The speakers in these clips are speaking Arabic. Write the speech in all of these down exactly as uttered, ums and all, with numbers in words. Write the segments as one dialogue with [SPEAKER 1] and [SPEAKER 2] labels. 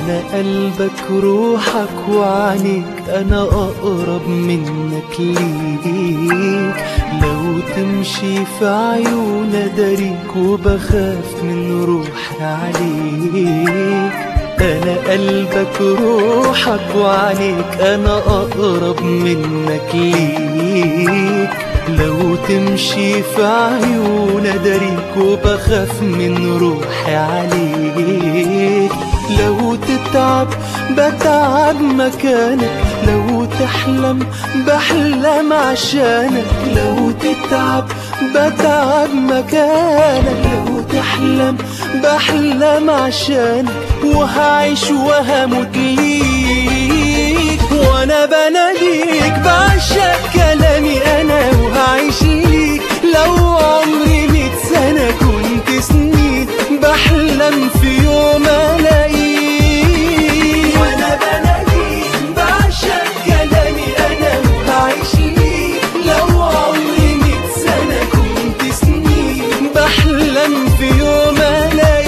[SPEAKER 1] أنا قلبك روحك وعنيك، أنا أقرب منك ليك. لو تمشي في عيون أداريك وبخاف من روحي عليك. أنا قلبك روحك وعنيك، أنا أقرب منك ليك. لو تمشي في عيون أداريك وبخاف من روحي عليك. لو تتعب بتعب مكانك، لو تحلم بحلم عشانك. لو تتعب بتعب مكانك، لو تحلم بحلم عشانك. وهعيش وهموت ليك، وانا بناديك بعشق كلامي انا وهعيش ليك. لو عمري ميت سنة كنت سنين بحلم في يوم الاقيك. وانا بناديك بعشق كلامي انا وهعيش ليك. لو عمري ميت سنة كنت سنين بحلم في يوم الاقيك.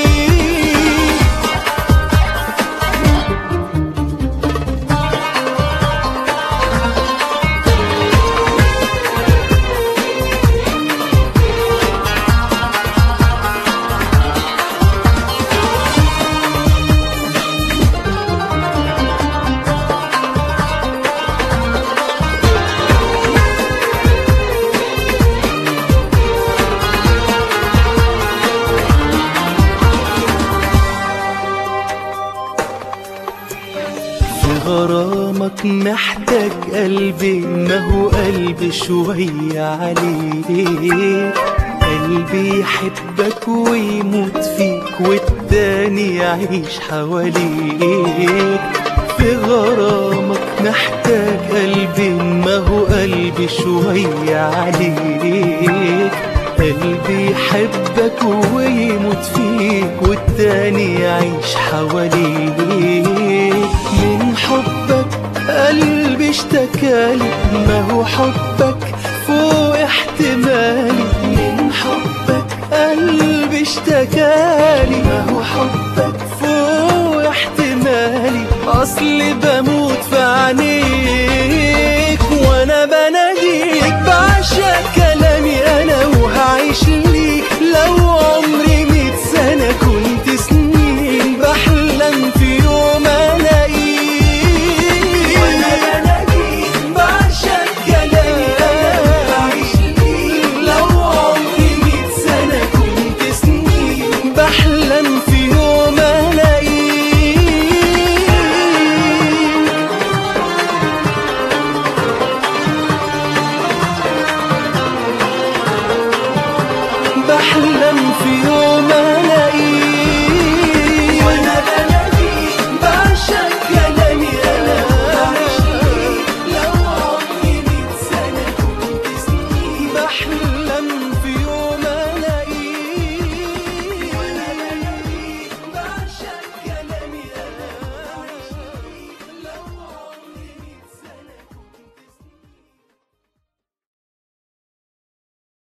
[SPEAKER 1] غرامك محتاج قلبي، ما هو قلبي شوية عليك. قلبي يحبك ويموت فيك والتاني يعيش حواليك. في غرامك محتاج قلبي، ما هو قلبي شوية عليك. قلبي يحبك ويموت فيك والتاني يعيش حواليك. من حبك قلبي اشتكالي، ما هو حبك فوق احتمالي. من حبك قلبي اشتكالي، ما هو حبك فوق احتمالي. اصلي بموت في عينيك، وانا بناديك بعشق كلامي انا وهعيش ليك. لو عمري ميت سنة كنت سنين بحلم في يوم الاقيك. وانا بناديك بعشق كلامي انا وهعيش ليك. لو عمري ميت سنة كنت سنين بحلم في يوم الاقيك. بحلم في يوم